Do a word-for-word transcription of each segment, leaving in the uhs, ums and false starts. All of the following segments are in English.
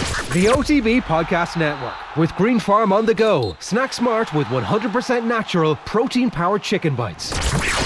The O T B Podcast Network with Green Farm on the go. Snack smart with one hundred percent natural protein-powered chicken bites.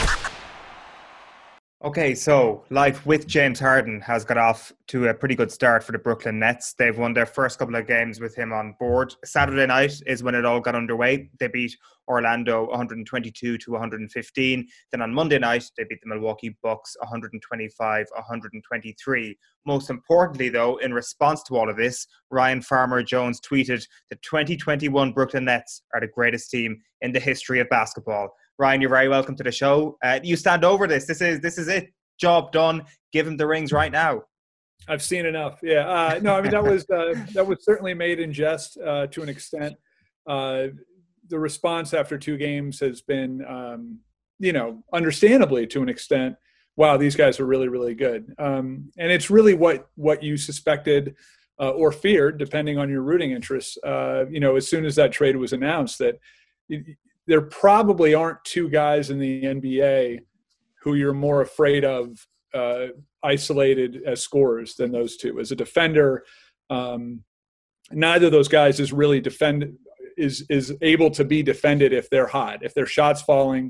Okay, so life with James Harden has got off to a pretty good start for the Brooklyn Nets. They've won their first couple of games with him on board. Saturday night is when it all got underway. They beat Orlando one twenty-two to one fifteen. Then on Monday night, they beat the Milwaukee Bucks one twenty-five to one twenty-three. Most importantly, though, in response to all of this, Ryan Farmer-Jones tweeted, "The twenty twenty-one Brooklyn Nets are the greatest team in the history of basketball." Ryan, you're very welcome to the show. Uh, you stand over this. This is this is it. Job done. Give him the rings right now. I've seen enough. Yeah. Uh, no, I mean, that was uh, that was certainly made in jest uh, to an extent. Uh, the response after two games has been, um, you know, understandably to an extent, wow, these guys are really, really good. Um, and it's really what what you suspected uh, or feared, depending on your rooting interests. Uh, you know, as soon as that trade was announced, that it, there probably aren't two guys in the N B A who you're more afraid of uh, isolated as scorers than those two. As a defender, um, neither of those guys is really defend is is able to be defended if they're hot, if their shot's falling,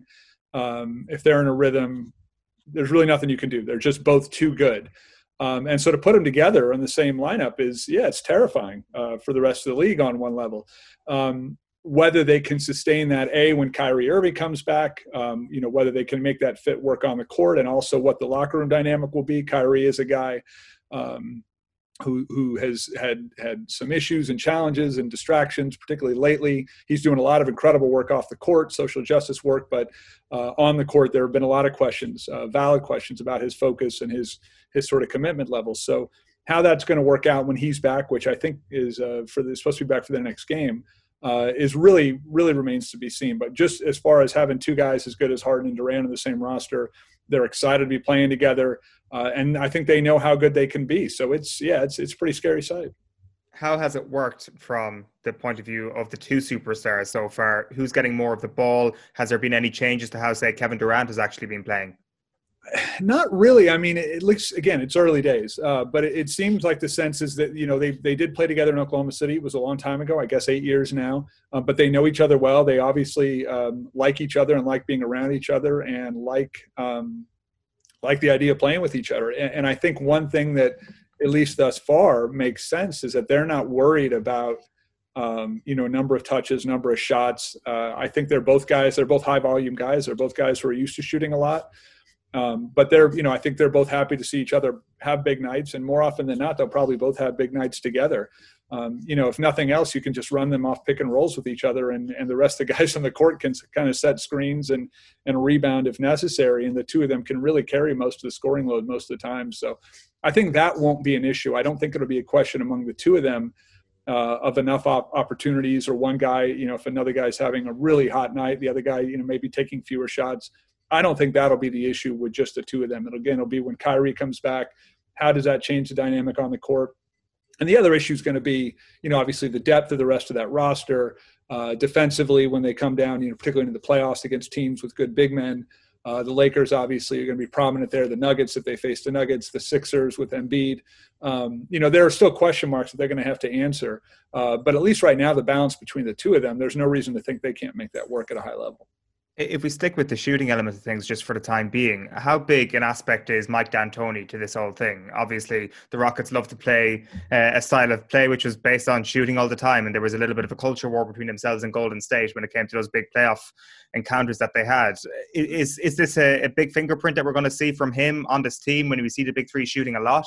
um, if they're in a rhythm. There's really nothing you can do. They're just both too good. Um, and so to put them together in the same lineup is, yeah, it's terrifying uh, for the rest of the league on one level. Um, Whether they can sustain that, A, when Kyrie Irving comes back, um, you know, whether they can make that fit work on the court, and also what the locker room dynamic will be. Kyrie is a guy um, who who has had had some issues and challenges and distractions, particularly lately. He's doing a lot of incredible work off the court, social justice work, but uh, on the court there have been a lot of questions, uh, valid questions about his focus and his his sort of commitment levels. So how that's going to work out when he's back, which I think is uh, for the, supposed to be back for the next game, Uh, is really, really remains to be seen. But just as far as having two guys as good as Harden and Durant in the same roster, they're excited to be playing together, uh, and I think they know how good they can be. So it's, yeah, it's it's a pretty scary sight. How has it worked from the point of view of the two superstars so far? Who's getting more of the ball? Has there been any changes to how, say, Kevin Durant has actually been playing? Not really. I mean, it looks, again, it's early days, uh, but it, it seems like the sense is that, you know, they they did play together in Oklahoma City. It was a long time ago, I guess eight years now, uh, but they know each other well. They obviously um, like each other and like being around each other and like um, like the idea of playing with each other. And, and I think one thing that, at least thus far, makes sense is that they're not worried about, um, you know, number of touches, number of shots. Uh, I think they're both guys. They're both high volume guys. They're both guys who are used to shooting a lot. Um, but they're, you know, I think they're both happy to see each other have big nights, and more often than not, they'll probably both have big nights together. Um, you know, if nothing else, you can just run them off pick and rolls with each other, and, and the rest of the guys on the court can kind of set screens and, and rebound if necessary. And the two of them can really carry most of the scoring load most of the time. So I think that won't be an issue. I don't think it'll be a question among the two of them uh, of enough op- opportunities, or one guy, you know, if another guy's having a really hot night, the other guy, you know, maybe taking fewer shots. I don't think that'll be the issue with just the two of them. It'll, again, it'll be when Kyrie comes back, how does that change the dynamic on the court? And the other issue is going to be, you know, obviously the depth of the rest of that roster. Uh, defensively, when they come down, you know, particularly in the playoffs against teams with good big men. Uh, the Lakers, obviously, are going to be prominent there. The Nuggets, if they face the Nuggets. The Sixers with Embiid. Um, you know, there are still question marks that they're going to have to answer. Uh, but at least right now, the balance between the two of them, there's no reason to think they can't make that work at a high level. If we stick with the shooting element of things just for the time being, how big an aspect is Mike D'Antoni to this whole thing? Obviously, the Rockets love to play uh, a style of play which was based on shooting all the time, and there was a little bit of a culture war between themselves and Golden State when it came to those big playoff encounters that they had. Is is this a, a big fingerprint that we're going to see from him on this team when we see the big three shooting a lot?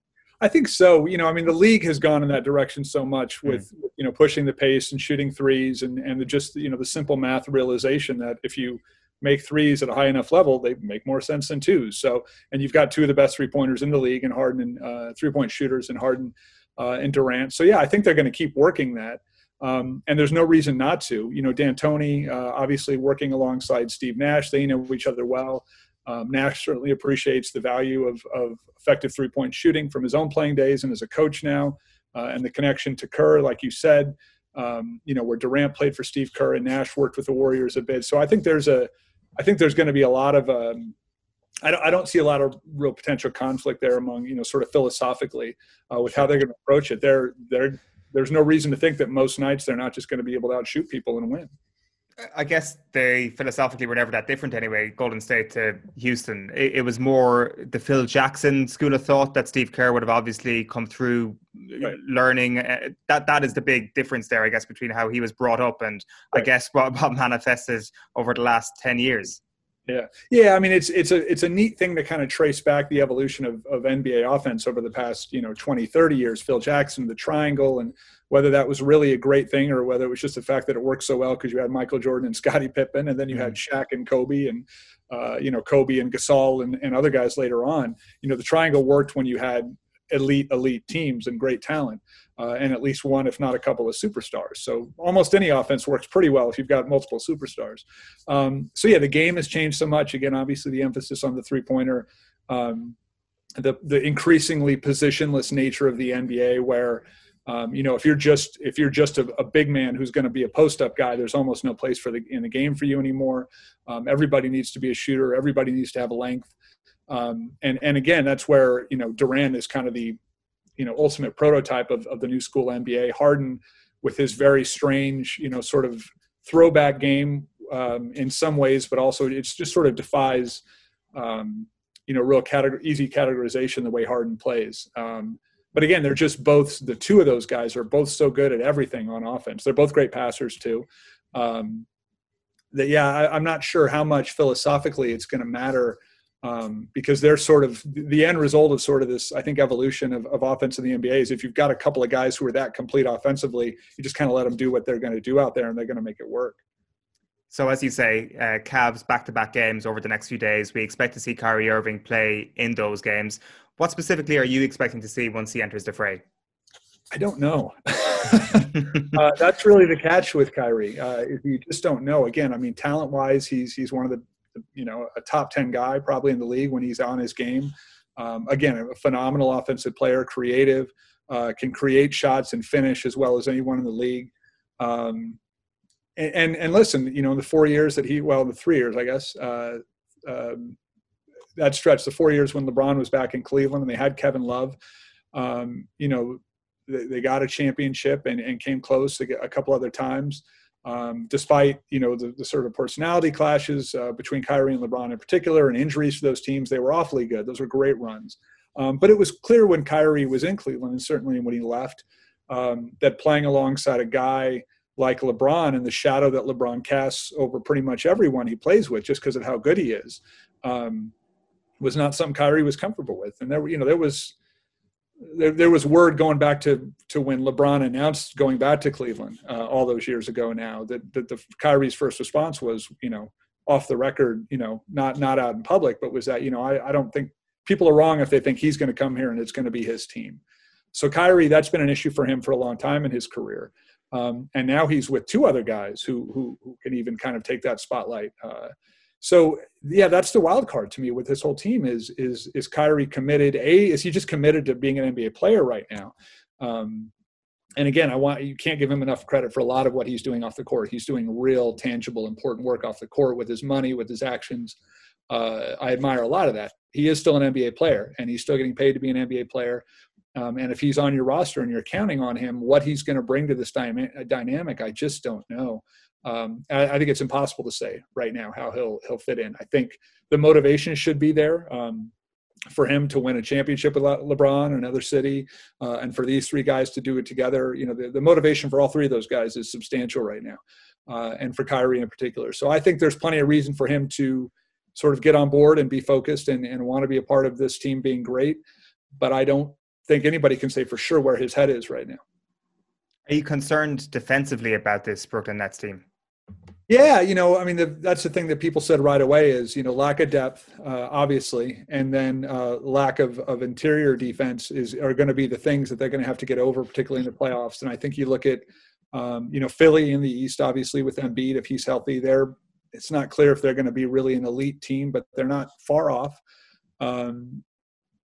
I think so. You know, I mean, the league has gone in that direction so much with, mm. you know, pushing the pace and shooting threes and, and the just, you know, the simple math realization that if you make threes at a high enough level, they make more sense than twos. So, and you've got two of the best three-pointers in the league, and Harden and uh, three-point shooters and Harden uh, and Durant. So, yeah, I think they're going to keep working that. Um, and there's no reason not to. You know, D'Antoni, uh, obviously working alongside Steve Nash, they know each other well. Um, Nash certainly appreciates the value of, of effective three-point shooting from his own playing days and as a coach now, uh, and the connection to Kerr, like you said, um, you know, where Durant played for Steve Kerr and Nash worked with the Warriors a bit. So I think there's a, I think there's going to be a lot of um, I don't, I don't see a lot of real potential conflict there among, you know, sort of philosophically uh, with how they're going to approach it. They're, they're, there's no reason to think that most nights they're not just going to be able to outshoot people and win. I guess they philosophically were never that different anyway, Golden State to Houston. It, it was more the Phil Jackson school of thought that Steve Kerr would have obviously come through right. learning. Uh, that That is the big difference there, I guess, between how he was brought up and right. I guess what, what manifested over the last ten years. Yeah. Yeah. I mean, it's, it's a, it's a neat thing to kind of trace back the evolution of, of N B A offense over the past, you know, twenty, thirty years, Phil Jackson, the triangle, and whether that was really a great thing or whether it was just the fact that it worked so well because you had Michael Jordan and Scottie Pippen, and then you had Shaq and Kobe and, uh, you know, Kobe and Gasol and, and other guys later on. You know, the triangle worked when you had elite, elite teams and great talent, uh, and at least one, if not a couple of superstars. So almost any offense works pretty well if you've got multiple superstars. Um, so yeah, the game has changed so much. Again, obviously the emphasis on the three pointer, um, the, the increasingly positionless nature of the N B A where, um, you know, if you're just, if you're just a, a big man who's going to be a post up guy, there's almost no place for the, in the game for you anymore. Um, everybody needs to be a shooter. Everybody needs to have a length. Um, and, and again, that's where, you know, Durant is kind of the, you know, ultimate prototype of, of the new school N B A. Harden with his very strange, you know, sort of throwback game um, in some ways, but also it's just sort of defies, um, you know, real category, easy categorization the way Harden plays. Um, but again, they're just both, the two of those guys are both so good at everything on offense. They're both great passers too. Um, that, yeah, I, I'm not sure how much philosophically it's going to matter Um, because they're sort of the end result of sort of this, I think, evolution of, of offense in the N B A is if you've got a couple of guys who are that complete offensively, you just kind of let them do what they're going to do out there and they're going to make it work. So as you say, uh, Cavs back-to-back games over the next few days. We expect to see Kyrie Irving play in those games. What specifically are you expecting to see once he enters the fray? I don't know. uh, that's really the catch with Kyrie. Uh, if you just don't know. Again, I mean, talent-wise, he's he's one of the you know, a top ten guy probably in the league when he's on his game. Um, again, a phenomenal offensive player, creative, uh, can create shots and finish as well as anyone in the league. Um, and, and, and listen, you know, in the four years that he, well, the three years, I guess, uh, um, that stretch, the four years when LeBron was back in Cleveland and they had Kevin Love, um, you know, they, they got a championship and, and came close a couple other times. Um, despite, you know, the, the sort of personality clashes uh, between Kyrie and LeBron in particular and injuries to those teams, they were awfully good. Those were great runs. Um, but it was clear when Kyrie was in Cleveland and certainly when he left um, that playing alongside a guy like LeBron and the shadow that LeBron casts over pretty much everyone he plays with just because of how good he is um, was not something Kyrie was comfortable with. And there, you know, there was – There, there was word going back to, to when LeBron announced going back to Cleveland uh, all those years ago now that, that the Kyrie's first response was, you know, off the record, you know, not not out in public, but was that, you know, I, I don't think people are wrong if they think he's going to come here and it's going to be his team. So Kyrie, that's been an issue for him for a long time in his career. Um, and now he's with two other guys who, who, who can even kind of take that spotlight. Uh, So, yeah, that's the wild card to me with this whole team is, is, is Kyrie committed? A, is he just committed to being an N B A player right now? Um, and again, I want, you can't give him enough credit for a lot of what he's doing off the court. He's doing real, tangible, important work off the court with his money, with his actions. Uh, I admire a lot of that. He is still an N B A player and he's still getting paid to be an N B A player. Um, and if he's on your roster and you're counting on him, what he's going to bring to this dy- dynamic, I just don't know. Um, I, I think it's impossible to say right now how he'll he'll fit in. I think the motivation should be there um, for him to win a championship with Le- LeBron, another city, uh, and for these three guys to do it together. You know, the, the motivation for all three of those guys is substantial right now, uh, and for Kyrie in particular. So I think there's plenty of reason for him to sort of get on board and be focused and, and want to be a part of this team being great. But I don't think anybody can say for sure where his head is right now. Are you concerned defensively about this Brooklyn Nets team? Yeah, you know, I mean, the, that's the thing that people said right away is, you know, lack of depth, uh, obviously, and then uh, lack of, of interior defense is are going to be the things that they're going to have to get over, particularly in the playoffs. And I think you look at, um, you know, Philly in the East, obviously, with Embiid, if he's healthy, they're it's not clear if they're going to be really an elite team, but they're not far off. Um,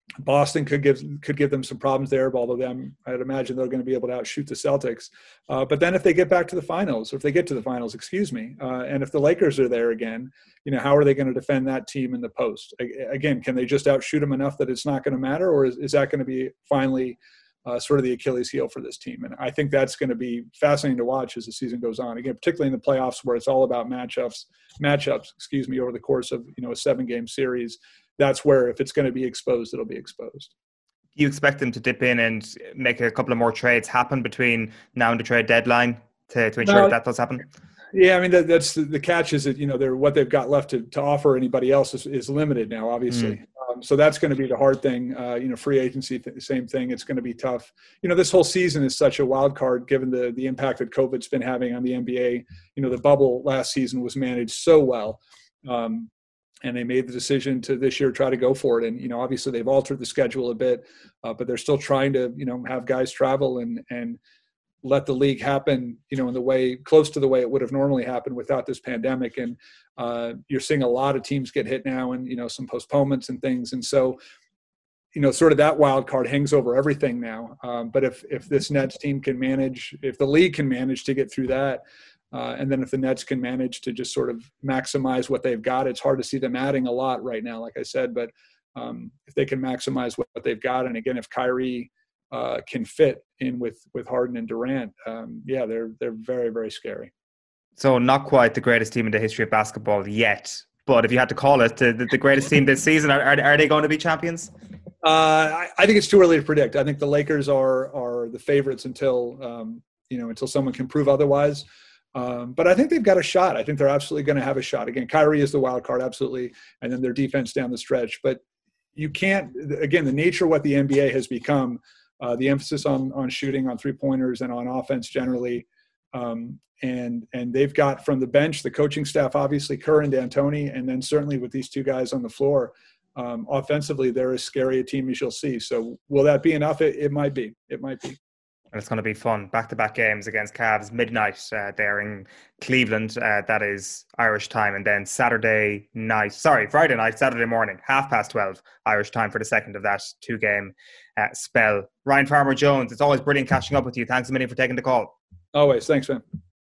Boston could give could give them some problems there, although them, I'd imagine they're going to be able to outshoot the Celtics. Uh, but then if they get back to the finals, or if they get to the finals, excuse me, uh, and if the Lakers are there again, you know, how are they going to defend that team in the post? Again, can they just outshoot them enough that it's not going to matter, or is, is that going to be finally uh, sort of the Achilles heel for this team? And I think that's going to be fascinating to watch as the season goes on. Again, particularly in the playoffs where it's all about matchups, matchups, excuse me, over the course of, you know, a seven-game series. That's where, if it's going to be exposed, it'll be exposed. Do you expect them to dip in and make a couple of more trades happen between now and the trade deadline to, to ensure no, that, that does happen? Yeah, I mean, that, that's the, the catch is that, you know, they're, what they've got left to, to offer anybody else is, is limited now, obviously. Mm. Um, so that's going to be the hard thing. Uh, you know, free agency, th- same thing. It's going to be tough. You know, this whole season is such a wild card given the the impact that COVID's been having on the N B A. You know, the bubble last season was managed so well. Um, And they made the decision to this year try to go for it. And, you know, obviously they've altered the schedule a bit, uh, but they're still trying to, you know, have guys travel and and let the league happen, you know, in the way close to the way it would have normally happened without this pandemic. And uh, you're seeing a lot of teams get hit now and, you know, some postponements and things. And so, you know, sort of that wild card hangs over everything now. Um, but if if this Nets team can manage, if the league can manage to get through that, Uh, and then if the Nets can manage to just sort of maximize what they've got, it's hard to see them adding a lot right now, like I said. But um, if they can maximize what, what they've got, and again, if Kyrie uh, can fit in with with Harden and Durant, um, yeah, they're they're very, very scary. So not quite the greatest team in the history of basketball yet, but if you had to call it the, the greatest team this season, are, are, are they going to be champions? Uh, I, I think it's too early to predict. I think the Lakers are are the favorites until um, you know until someone can prove otherwise. Um, but I think they've got a shot. I think they're absolutely going to have a shot. Again, Kyrie is the wild card, absolutely, and then their defense down the stretch. But you can't, again, the nature of what the N B A has become, uh, the emphasis on on shooting, on three-pointers, and on offense generally, um, and and they've got from the bench, the coaching staff, obviously, Kerr and D'Antoni, and then certainly with these two guys on the floor, um, offensively, they're as scary a team as you'll see. So will that be enough? It, it might be. It might be. And it's going to be fun. Back-to-back games against Cavs, midnight uh, there in Cleveland. Uh, that is Irish time. And then Saturday night, sorry, Friday night, Saturday morning, half past twelve Irish time for the second of that two-game uh, spell. Ryan Farmer-Jones, it's always brilliant catching up with you. Thanks a million for taking the call. Always. Thanks, man.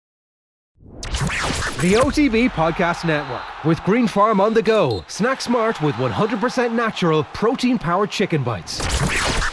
The O T B Podcast Network with Green Farm on the go. Snack smart with one hundred percent natural protein-powered chicken bites.